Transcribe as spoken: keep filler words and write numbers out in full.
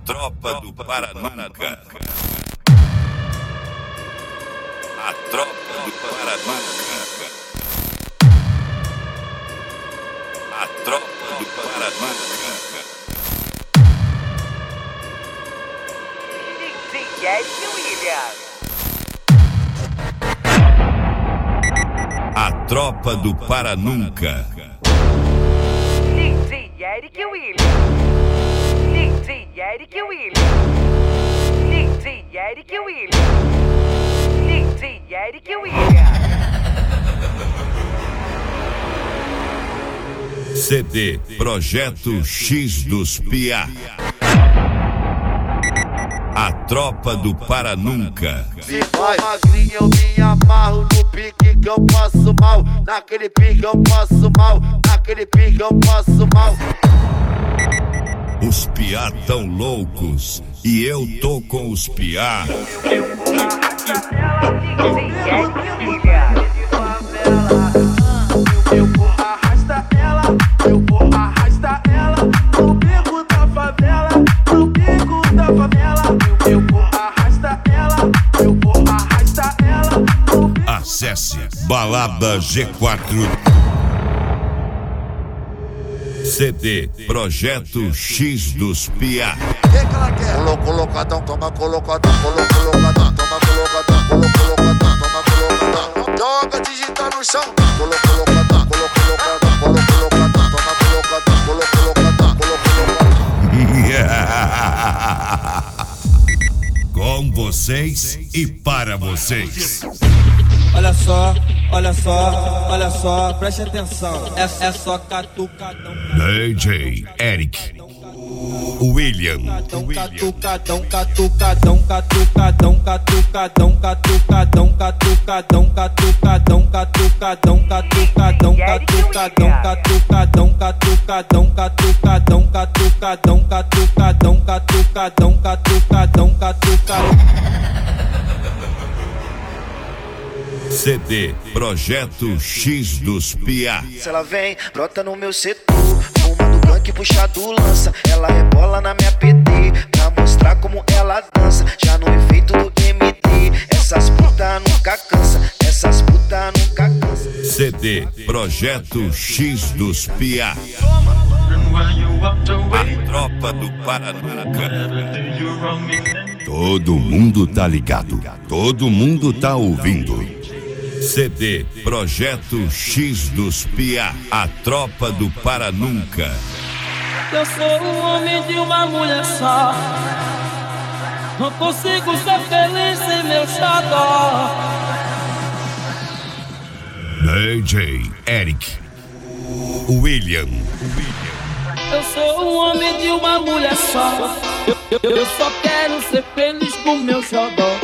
tropa do Paranunca. A tropa do Paranunca. A tropa do Paranunca. D J Eric Williams. A tropa do Paranunca. D J Eric Williams. D J Eric Williams. D J Eric Williams. D J Eric Williams. C D Projeto X dos Piá. A tropa do Paranunca. Se vai magrinho eu me amarro no pique que eu passo mal. Naquele pique eu passo mal. Naquele pique eu passo mal. Os piá tão loucos e eu tô com os piá. D J Eric Williams. Eu vou arrastar ela, eu vou arrastar ela no beco da favela, no beco da favela. Eu vou arrastar ela, eu vou arrastar ela no beco. Acesse Balada G quatro. C D Projeto X dos Piá. Colo, colocadão, toma colocadão, colo, colocadão, toma colocadão, colo, colocadão, toma colocadão. Joga digital no chão, colo, colocadão, colo, colocadão, colo, colocadão, toma colocadão, colo, colocadão, colo, colocadão. Com vocês e para vocês. Olha só, olha só, olha só, preste atenção. É, é só catucadão. D J Eric William. Catucadão, catucadão, catucadão, catucadão, catucadão, catucadão, catucadão, catucadão, catucadão, catucadão, catucadão, catucadão, catucadão, catucadão, catucadão, catucadão, catucadão, catucadão. C D Projeto X dos Piá. Se ela vem, brota no meu setor, fumando gank, puxado lança. Ela rebola na minha P T, pra mostrar como ela dança. Já no efeito do M D, essas puta nunca cansa, essas puta nunca cansa. C D Projeto X dos Piá. A tropa do Paranunca. Todo mundo tá ligado, todo mundo tá ouvindo. C D Projeto X dos Piá. A tropa do Paranunca. Eu sou um homem de uma mulher só. Não consigo ser feliz sem meu xodó. D J Eric William. Eu sou um homem de uma mulher só. Eu, eu, eu só quero ser feliz com meu xodó.